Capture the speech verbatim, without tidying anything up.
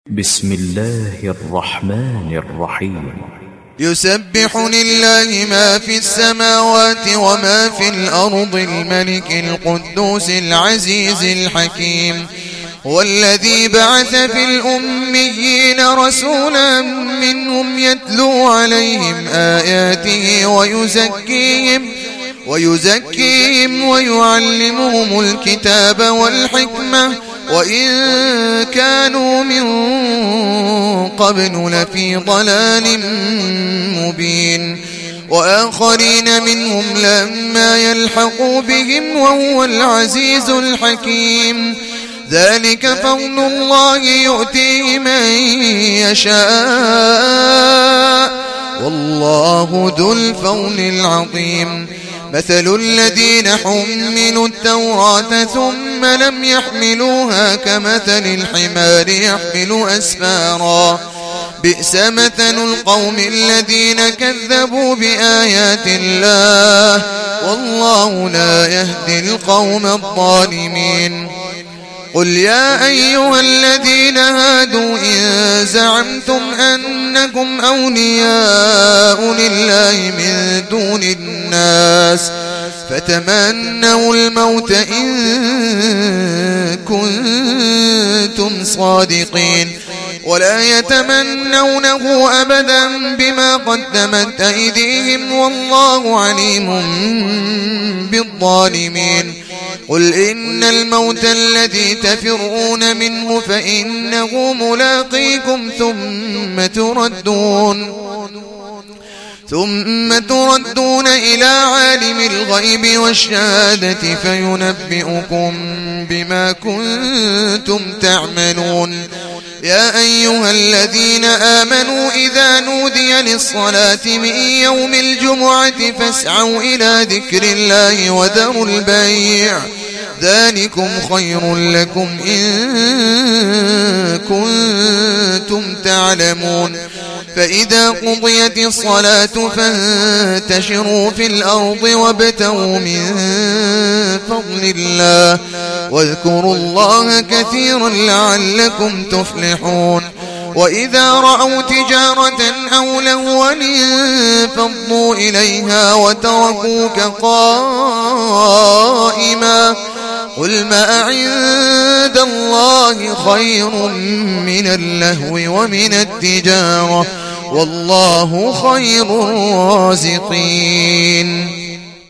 بسم الله الرحمن الرحيم. يسبح لله ما في السماوات وما في الأرض الملك القدوس العزيز الحكيم، والذي بعث في الأميين رسولا منهم يتلو عليهم آياته ويزكيهم ويزكيهم ويعلمهم الكتاب والحكمة وإن كانوا من قبل لفي ضلال مبين، وآخرين منهم لما يلحقوا بهم وهو العزيز الحكيم. ذلك فضل الله يؤتيه من يشاء والله ذو الفضل العظيم. مثل الذين حملوا التوراة ثم لم يحملوها كمثل الحمار يحمل أسفارا، بئس مثل القوم الذين كذبوا بآيات الله والله لا يهدي القوم الظالمين. قل يا أيها الذين هادوا إن زعمتم أنكم أولياء لله من دون الناس فتمنوا الموت إن كنتم صادقين ولا يتمنونه أبدا بما قدمت أيديهم والله عليم بالظالمين. قل إن الموت الذي تفرون منه فإنه ملاقيكم ثم تردون ثم تردون إلى عالم الغيب والشهادة فينبئكم بما كنتم تعملون. يا أيها الذين آمنوا إذا نودي للصلاة من يوم الجمعة فاسعوا إلى ذكر الله وذروا البيع ذلكم خير لكم إن كنتم تعلمون. فإذا قضيت الصلاة فانتشروا في الأرض وابتغوا من فضل الله واذكروا الله كثيرا لعلكم تفلحون. وإذا رأوا تجارة أو لهوا انفضوا إليها وتركوك قائما قل ما عند الله خير من اللهو ومن التجارة والله خير الرازقين.